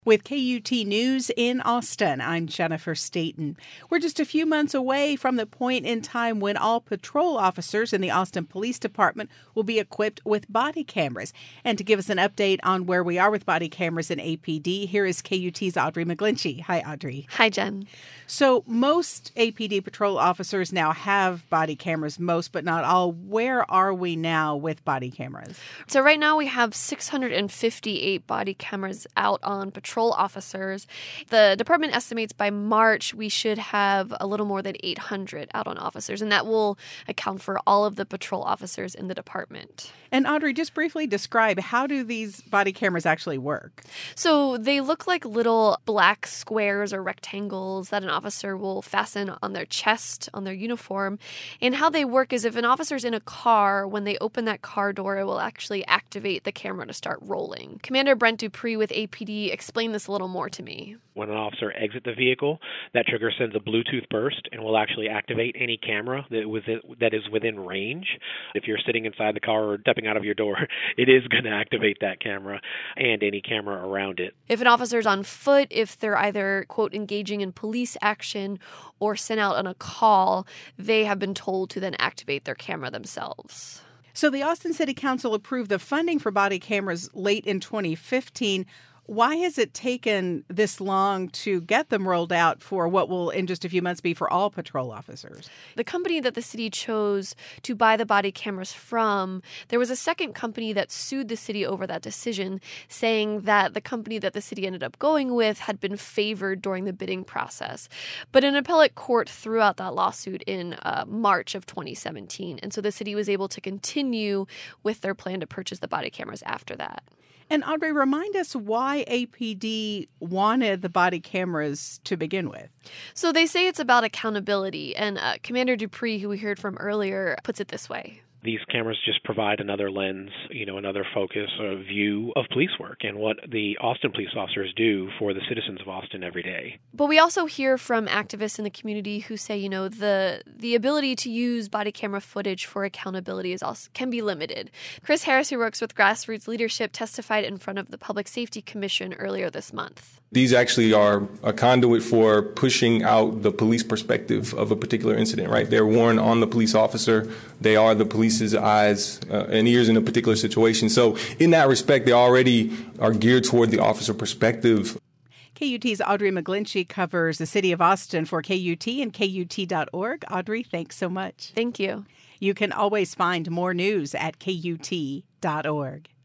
With KUT News in Austin, I'm Jennifer Staten. We're just a few months away from the point in time when all patrol officers in the Austin Police Department will be equipped with body cameras. And to give us an update on where we are with body cameras in APD, here is KUT's Audrey McGlinchey. Hi, Audrey. Hi, Jen. So most APD patrol officers now have body cameras, most but not all. Where are we now with body cameras? So right now we have 658 body cameras out on patrol officers. The department estimates by March we should have a little more than 800 out on officers, and that will account for all of the patrol officers in the department. And Audrey, just briefly describe, how do these body cameras actually work? So they look like little black squares or rectangles that an officer will fasten on their chest, on their uniform. And how they work is if an officer's in a car, when they open that car door, it will actually activate the camera to start rolling. Commander Brent Dupree with APD explained this a little more to me. When an officer exits the vehicle, that trigger sends a Bluetooth burst and will actually activate any camera that is within range. If you're sitting inside the car or stepping out of your door, it is going to activate that camera and any camera around it. If an officer's on foot, if they're either, quote, engaging in police action or sent out on a call, they have been told to then activate their camera themselves. So the Austin City Council approved the funding for body cameras late in 2015. Why has it taken this long to get them rolled out for what will in just a few months be for all patrol officers? The company that the city chose to buy the body cameras from, there was a second company that sued the city over that decision, saying that the company that the city ended up going with had been favored during the bidding process. But an appellate court threw out that lawsuit in March of 2017. And so the city was able to continue with their plan to purchase the body cameras after that. And Audrey, remind us why APD wanted the body cameras to begin with. So they say it's about accountability, and Commander Dupree, who we heard from earlier, puts it this way. These cameras just provide another lens, another focus or view of police work and what the Austin police officers do for the citizens of Austin every day. But we also hear from activists in the community who say, the ability to use body camera footage for accountability can be limited. Chris Harris, who works with Grassroots Leadership, testified in front of the Public Safety Commission earlier this month. These actually are a conduit for pushing out the police perspective of a particular incident, right? They're worn on the police officer. They are the police's eyes and ears in a particular situation. So in that respect, they already are geared toward the officer perspective. KUT's Audrey McGlinchey covers the city of Austin for KUT and KUT.org. Audrey, thanks so much. Thank you. You can always find more news at KUT.org.